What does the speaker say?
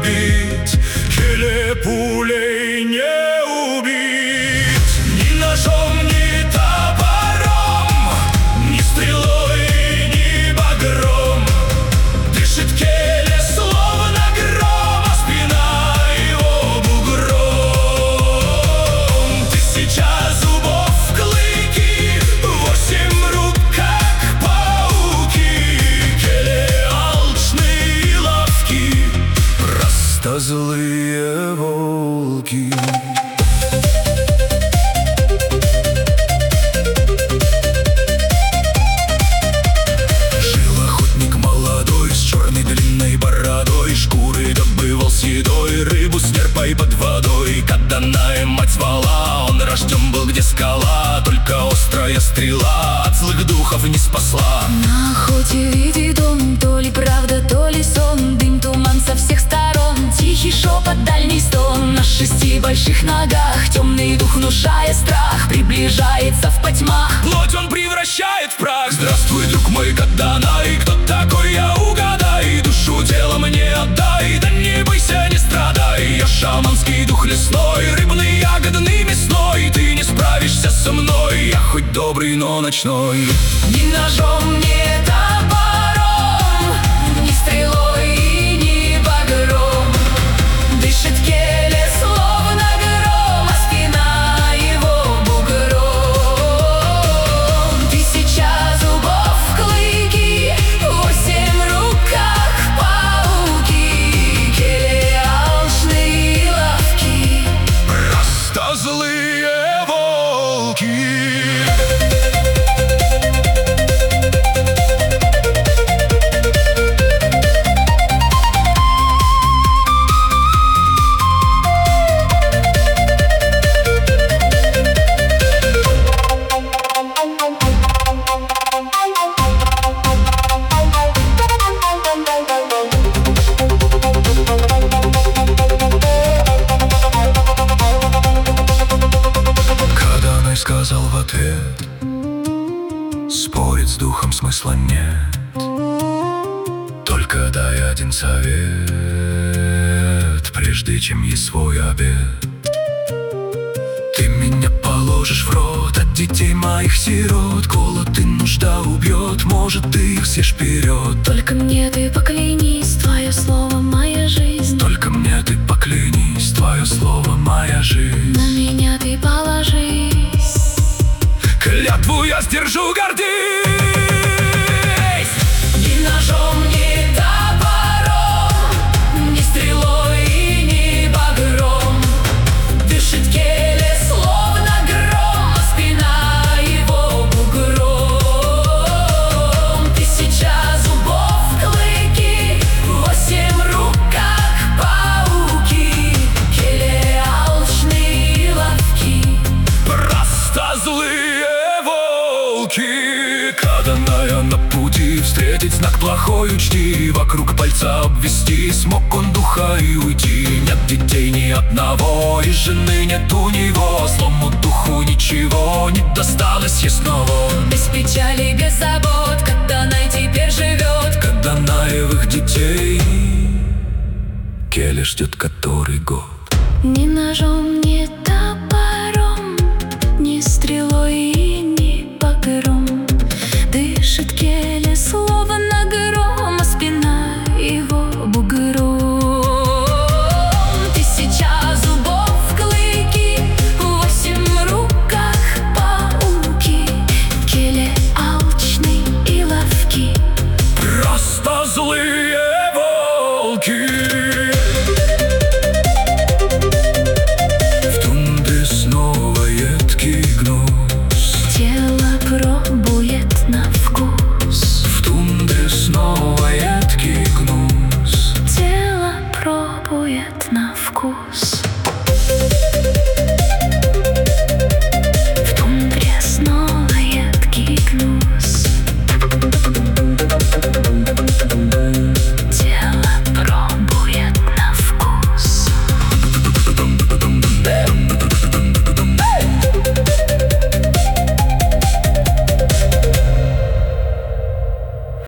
убить, или пулей не убить. Ни ножом, ни топором, ни стрелой, ни багром. Дышит Келе словно гром, а спина его бугром. Тысяча зубов, клыки, 8 рук, как пауки. Келе алчные и ловки, просто злые волки. Жил охотник молодой с черной длинной бородой, шкуры добывал с едой, рыбу с нерпой под водой. Когда Наем мать звала, он рожден был, где скала, только острая стрела от злых духов не спасла. На охоте видит он, то ли правда, то ли сон, дым, туман со всех сторон, тихий шепот, дальний стон. На 6 больших ногах темный дух, внушая страх, приближается в потьмах. Плоть он превращает в прах. Здравствуй, друг мой, Каданай, кто такой, я угадай. Душу телом мне отдай, да не бойся, не страдай. Я шаманский дух лесной, рыбный, ягодный, мясной. Ты не справишься со мной, я хоть добрый, но ночной. Ни ножом, ни топором, ни стрелой, ни багром. Дышит Келе словно гром, а спина его бугром. 1000 зубов, клыки, 8 рук, как пауки. Келе алчные и ловки, Просто злые волки. Сказал в ответ: спорить с духом смысла нет, только дай один совет, прежде чем есть свой обед. Ты меня положишь в рот от детей моих сирот, голод и нужда убьет, может, ты их съешь вперед. только мне ты поклянись, твое слово моя жизнь. Только мне ты поклянись, твое слово моя жизнь. На меня ты положись, Клятву я сдержу, гордись. ни ножом, ни топором, ни стрелой, ни багром. Дышит Келе словно гром, а спина его бугром. 1000 зубов, клыки, 8 рук, как пауки. Келе алчные и ловки, Просто злые волки. Каданая на пути, встретить знак плохой учти, вокруг пальца обвести, смог он духа и уйти. Нет детей ни одного, и жены нет у него, злому духу ничего не досталось ясного. без печали, без забот, Каданай теперь живет. Каданаевых детей Келе ждет который год. Ни ножом, ни топором,